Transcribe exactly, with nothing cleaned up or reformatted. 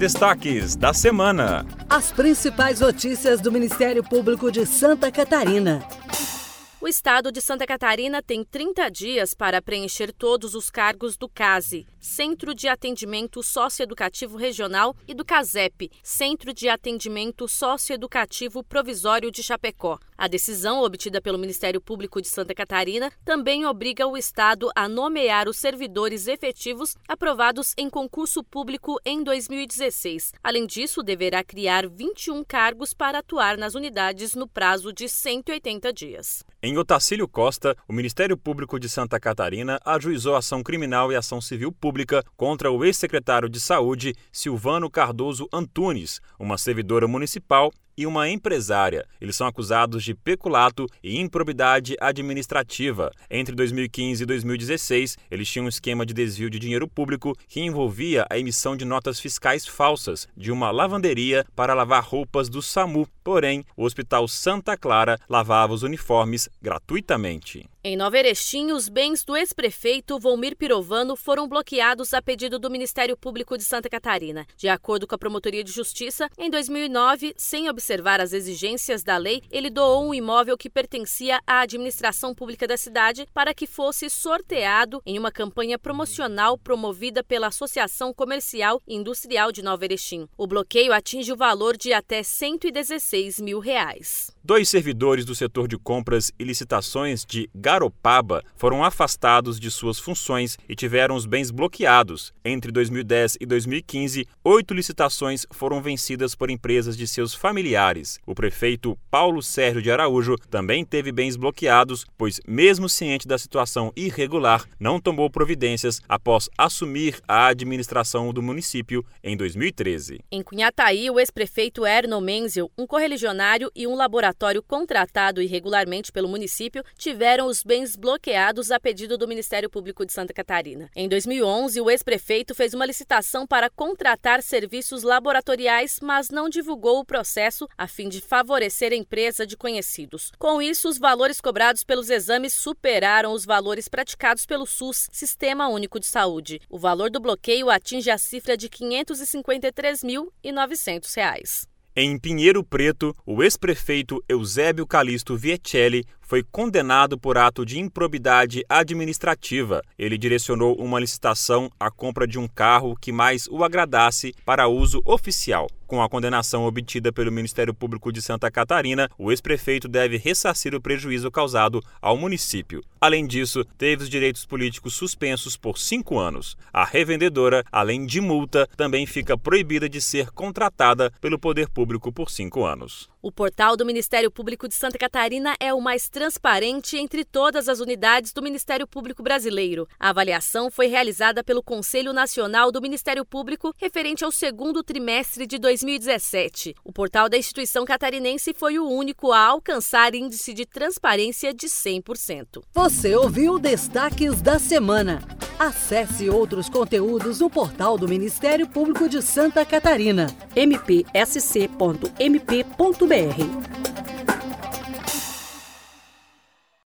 Destaques da semana. As principais notícias do Ministério Público de Santa Catarina. O Estado de Santa Catarina tem trinta dias para preencher todos os cargos do CASE, Centro de Atendimento Socioeducativo Regional, e do CASEP, Centro de Atendimento Socioeducativo Provisório de Chapecó. A decisão, obtida pelo Ministério Público de Santa Catarina, também obriga o Estado a nomear os servidores efetivos aprovados em concurso público em dois mil e dezesseis. Além disso, deverá criar vinte e um cargos para atuar nas unidades no prazo de cento e oitenta dias. Em Otacílio Costa, o Ministério Público de Santa Catarina ajuizou ação criminal e ação civil pública contra o ex-secretário de Saúde, Silvano Cardoso Antunes, uma servidora municipal e uma empresária. Eles são acusados de peculato e improbidade administrativa. Entre dois mil e quinze e dois mil e dezesseis, eles tinham um esquema de desvio de dinheiro público que envolvia a emissão de notas fiscais falsas de uma lavanderia para lavar roupas do SAMU. Porém, o Hospital Santa Clara lavava os uniformes gratuitamente. Em Nova Erechim, os bens do ex-prefeito Volmir Pirovano foram bloqueados a pedido do Ministério Público de Santa Catarina. De acordo com a Promotoria de Justiça, em dois mil e nove, sem observar as exigências da lei, ele doou um imóvel que pertencia à administração pública da cidade para que fosse sorteado em uma campanha promocional promovida pela Associação Comercial e Industrial de Nova Erechim. O bloqueio atinge o valor de até cento e dezesseis mil reais. Dois servidores do setor de compras e licitações de Garopaba foram afastados de suas funções e tiveram os bens bloqueados. Entre dois mil e dez e dois mil e quinze, oito licitações foram vencidas por empresas de seus familiares. O prefeito Paulo Sérgio de Araújo também teve bens bloqueados, pois, mesmo ciente da situação irregular, não tomou providências após assumir a administração do município em dois mil e treze. Em Cunhataí, o ex-prefeito Erno Menzel, um correligionário e um laboratório contratado irregularmente pelo município, tiveram os bens bloqueados a pedido do Ministério Público de Santa Catarina. Em dois mil e onze, o ex-prefeito fez uma licitação para contratar serviços laboratoriais, mas não divulgou o processo a fim de favorecer a empresa de conhecidos. Com isso, os valores cobrados pelos exames superaram os valores praticados pelo SUS, Sistema Único de Saúde. O valor do bloqueio atinge a cifra de quinhentos e cinquenta e três mil e novecentos reais. Em Pinheiro Preto, o ex-prefeito Eusébio Calixto Viecelli foi condenado por ato de improbidade administrativa. Ele direcionou uma licitação à compra de um carro que mais o agradasse para uso oficial. Com a condenação obtida pelo Ministério Público de Santa Catarina, o ex-prefeito deve ressarcir o prejuízo causado ao município. Além disso, teve os direitos políticos suspensos por cinco anos. A revendedora, além de multa, também fica proibida de ser contratada pelo Poder Público por cinco anos. O portal do Ministério Público de Santa Catarina é o mais transparente entre todas as unidades do Ministério Público brasileiro. A avaliação foi realizada pelo Conselho Nacional do Ministério Público referente ao segundo trimestre de dois mil e dezessete. O portal da instituição catarinense foi o único a alcançar índice de transparência de cem por cento. Você ouviu Destaques da Semana. Acesse outros conteúdos no portal do Ministério Público de Santa Catarina, m p s c ponto m p ponto b r.